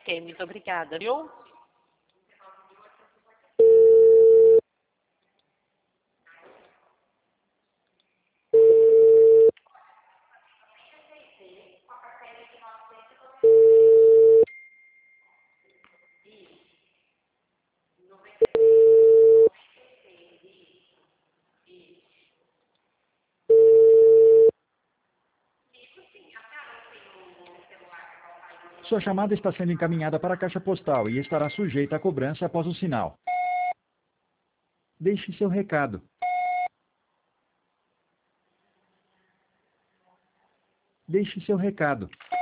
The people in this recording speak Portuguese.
Ok, muito obrigada, viu? Sua chamada está sendo encaminhada para a caixa postal e estará sujeita a cobrança após o sinal. Deixe seu recado. Deixe seu recado.